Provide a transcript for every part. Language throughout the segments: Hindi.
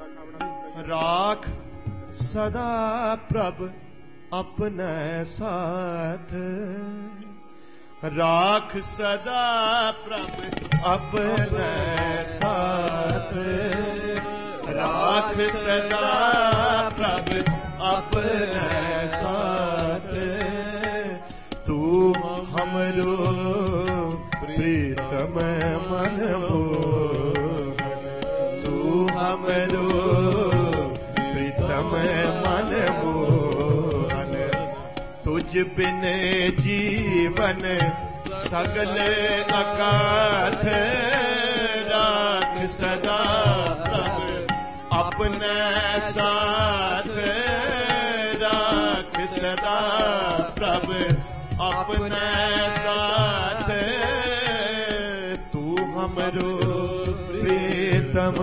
राख सदा प्रभ अपने साथ, राख सदा प्रभ अपने साथ, राख सदा प्रभ अपने साथ। तू हमरो प्रीतम मन मोहन, तू हमरो प्रीतम मन मोहन। तुझ बिन जीवन सगल अकाथ, राख सदा प्रभ अपने साथ, राख सदा प्रभ अपने साथ। तू हमरो प्रीतम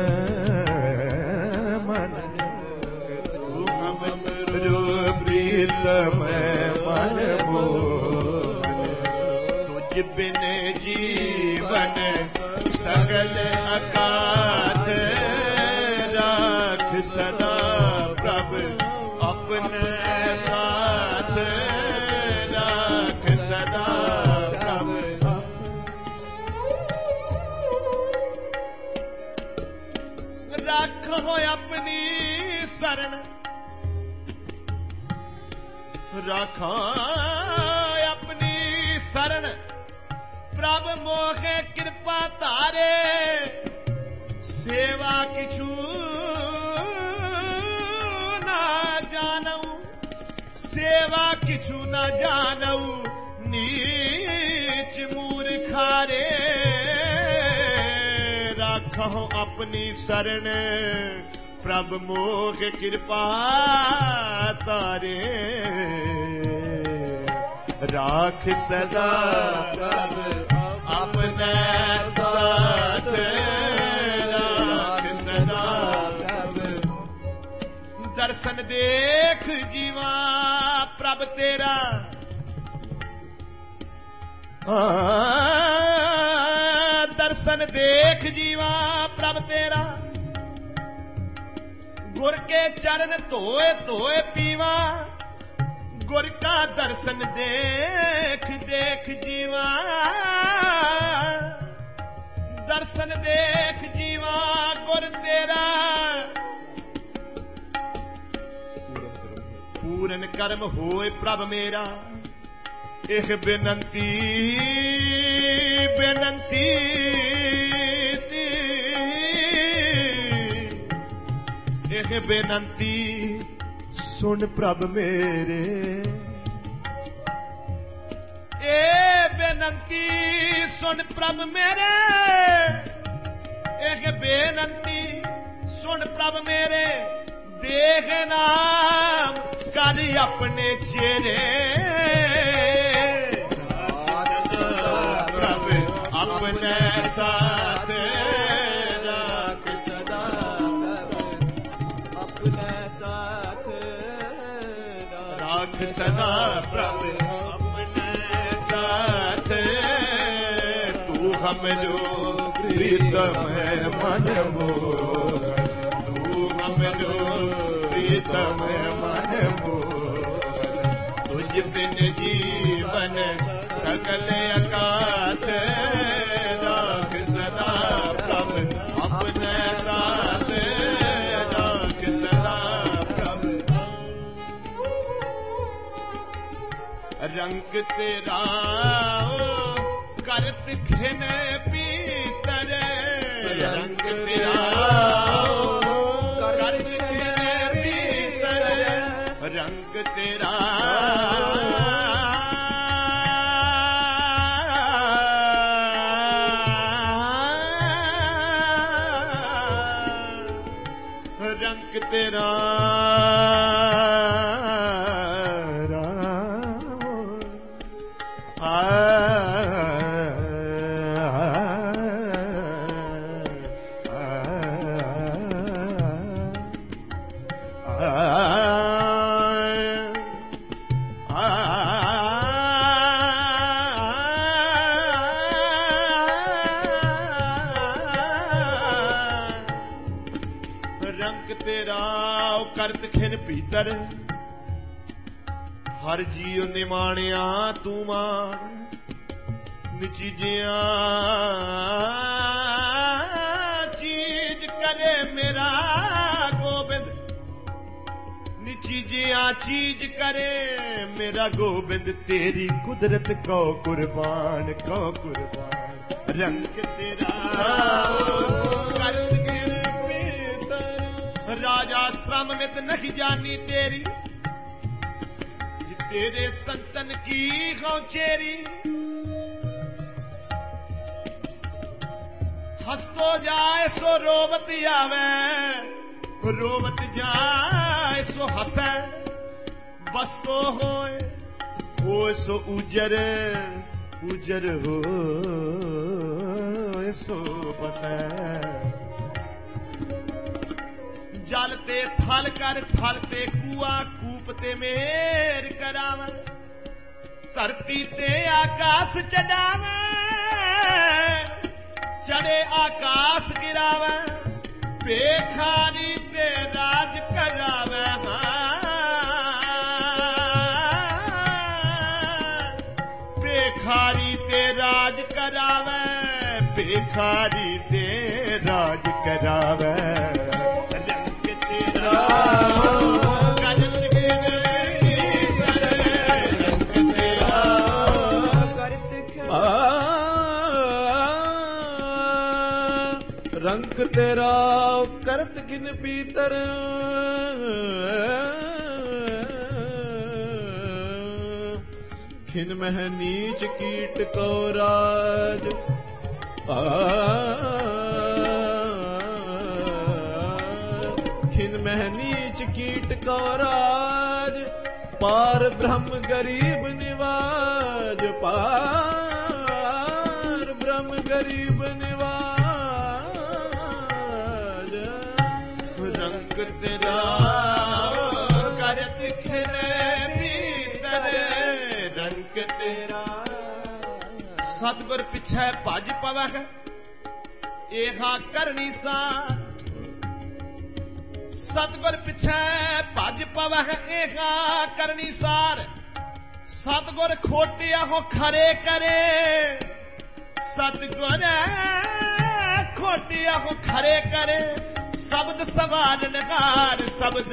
मन, तू हमरो प्रीतम मन मोहन। तुझ बिन जीवन सगल अकाथ, राख सदा प्रभ अपने साथ, राख सदा प्रभ। राखो अपनी शरण, राखो अपनी शरण, प्रभ मोहे कृपा तारे। सेवा किछु ना जानऊ, सेवा किछु ना जानऊ, नीच मूर्खारे। राखो अपनी शरण, प्रभ मोह कृपा तारे। राख सदा प्रभ अपने साथ, राख सदा प्रभ। दर्शन देख जीवा प्रभ तेरा, दर्शन देख जीवा प्रभ तेरा। गुर के चरण धोए धोए पीवा, गुर का दर्शन देख देख जीवा, दर्शन देख जीवा गुर तेरा। पूरन कर्म होए प्रभ मेरा, एक बेनंती बेनंती एक बेनंती सुन प्रभ मेरे। ए बेनंती सुन प्रभ मेरे, एक बेनंती सुन प्रभ मेरे। देख नाम कर अपने चेहरे, प्रभ अपने साथ, राख सदा अपने साथ, राख सदा प्रभ अपने साथ। तू हमरो प्रीतम मन मोहन, तू हमरो प्रीतम मन मोहन। तुझ बिन जीवन सकल अकाथ, राख सदा प्रभ अपने साथ, राख सदा प्रभ। रंग तेरा करत खिन पीतर, रंग तेरा करत खिन पीतर, रंग तेरा रंग तेरा रंग तेरा करत खिन भीतर, हर जीव निमाणिया तू मान, निचीजिया चीज करे मेरा गोबिंद, निचीजिया चीज करे मेरा गोबिंद, तेरी कुदरत को कुर्बान रंग तेरा करत खिन भीतर। राजा श्रम नित नहीं जानी तेरी, तेरे संतन की गौचेरी, हंसतो जाए सो रोवत आवे, रोवत जाए सो हंसे, बसतो होए सो उजर होए सो बसे। जलते थल कर थलते कुआ, कूपते मेर करावे, धरती ते आकाश चढ़ावे, चढ़े आकाश गिरावे, बेखारी ते राज करावे, बेखारी ते राज करावे, बेखारी ते राज करावे। रंग तेरा करत खिन भीतर, खिन मह नीच कीट को राज, खिन मह नीच कीट को राज, पार ब्रह्म गरीब निवाज, पार ब्रह्म गरीब निवाज। रंग तेरा करत खिन भीतर, रंग तेरा सतगुर पिछे भज पवै, एहा करनी सार, सतगुर पिछे भज पवै, एहा करनी सार। सतगुर खोटिया हो खरे करे, सतगुर खोटिया हो खरे करे, शब्द सवारणहार, शब्द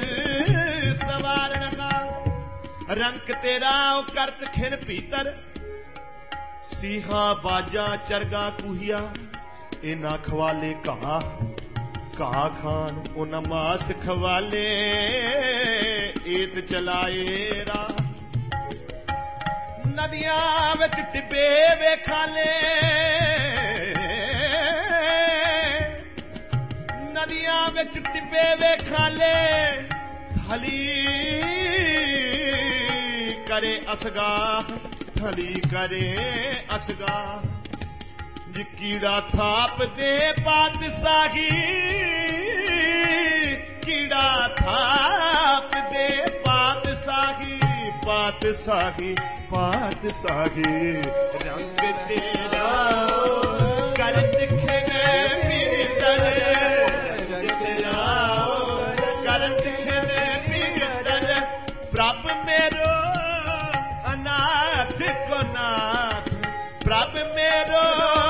सवारणहार। रंग तेरा करत खिन भीतर, सीहा बाजा चरगा कुहिया, इना खवाले कहा खान, उन मास खवाले एत चलाए राह। नदियां विच टिब्बे वेखाले, नदियां विच टिब्बे वेखाले, थली करे असगाह, थली करे असगाह। कीड़ा थाप दे पातशाही, कीड़ा थाप दे पातशाही, पातशाही पातशाही। रंग तेरा करत खिन भीतर, रंग तेरा करत खिन भीतर, प्रभ मेरो अनाथ को नाथ, प्रभ मेरो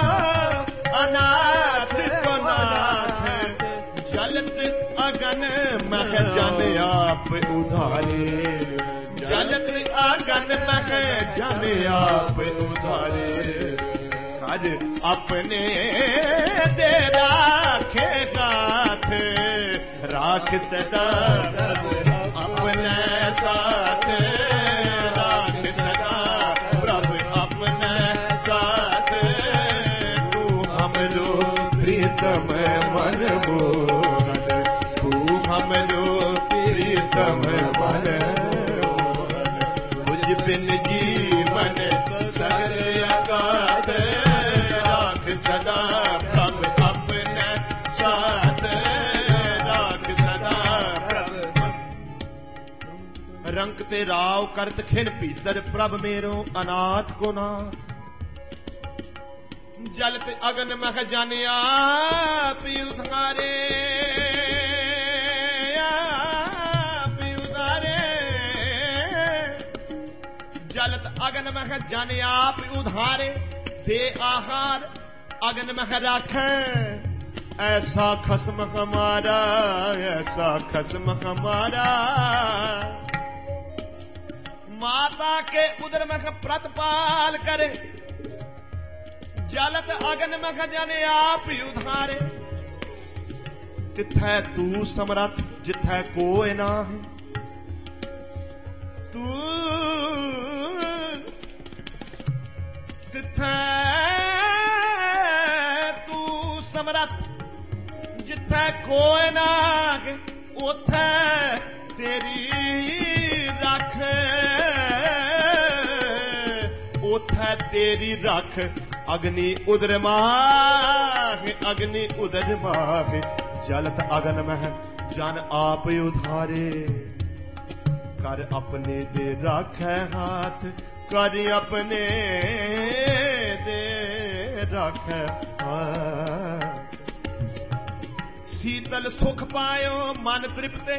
अनाथ को नाथ। जलत अगन मह जन आप उधारे, जलत अगन मह जन आप उधारे। आज अपने दे राखे गाथ, राख सदा अपने साथ, राख सदा प्रभ अपने साथ। तू हमरो प्रीतम मन मोहन, तू हमरो प्रीतम मन मोहन। तुझ बिन जीवन सगर अगाध, राख सदा प्रभ अपने साथ, राख सदा प्रभ। रंग ते राव करत खिन भीतर, प्रभ मेरो अनाथ को नाथ। जलत अगन मह जन आप उधारे, अगन मह जन आप उधारे, दे आहार अगन मह राखे, ऐसा खस्म हमारा, ऐसा खस्म हमारा। माता के उदर मख प्रतपाल करे, जलत अगन मख जन आप उधारे। तिथै तू समरथ जिथै कोय नाहि, तू तिथै तू समरथ जिथै कोय नाहि, उथै तेरी रख, उथै तेरी रख। अग्नि उदर माह, अग्नि उदर माह, जलत अगन मह जन आप उधारे। कर अपने दे राखै हाथ, कर अपने दे राखै हाथ। शीतल सुख पायो मन तृप्ते,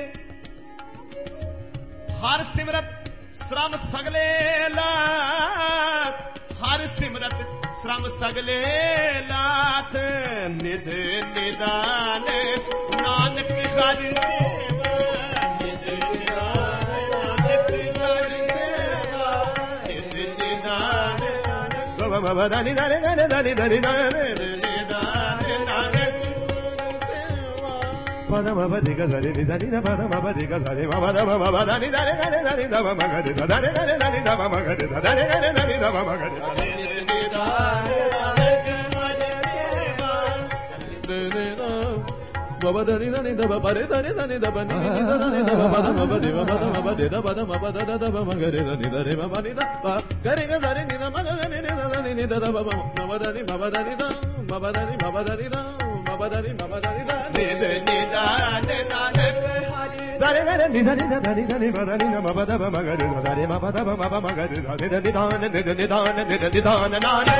हर सिमरत श्रम सगले लात, हर सिमरत श्रम सगले लात। निध निदान नानक हर सेवा, निध निदान नानक हर सेवा, निध निदान बाबा दानी दानी दानी दानी दानी दानी निदान नानक पद बाबा दिग दानी दानी दा पद बाबा दिग दानी बाबा दा बाबा दानी दानी दानी दानी दा बाबा गरे दा दानी दानी दानी दा बाबा गरे दा दानी दानी दानी दा बाबा गरे दा Baba dani dani da ba re dani dani da ba ni ni da dani da ba da ba de ba da ba de da ba da ba da da ba ma ga re dani da re ba ba ni da ba ga re ga re ni da ma ga ni da dani ni da ba ba dani da ba dani da ba dani da ba dani da ni de ni da ne na ne sare ga re ni da ni da dani dani ba dani da ba da ba ma ga re da re ma ba da ba ma ba ma ga re da ni da ni da ne ni da ne ni da ne na ne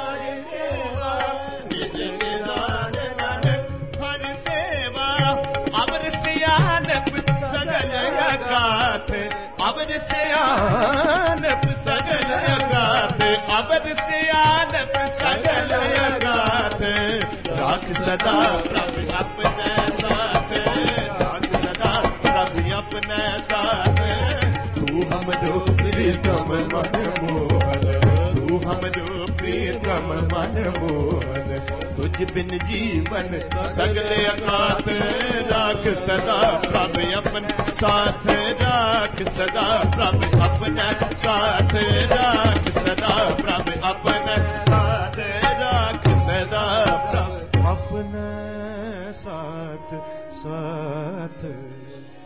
अबर सियानप सगल अगात, अबर सियानप सगल अगात। राख सदा प्रभु अपने साथ, राख सदा प्रभु अपने साथ। तू हमरो प्रीतम मन मोहन, तू हमरो प्रीतम मन मोहन। तुझ बिन जीवन सगले अकात, राख सदा प्रभु अपन साथ, राख सदा प्रभु अपना साथ, राख सदा प्रभु अपना साथ, राख सदा प्रभु अपना साथ साथ।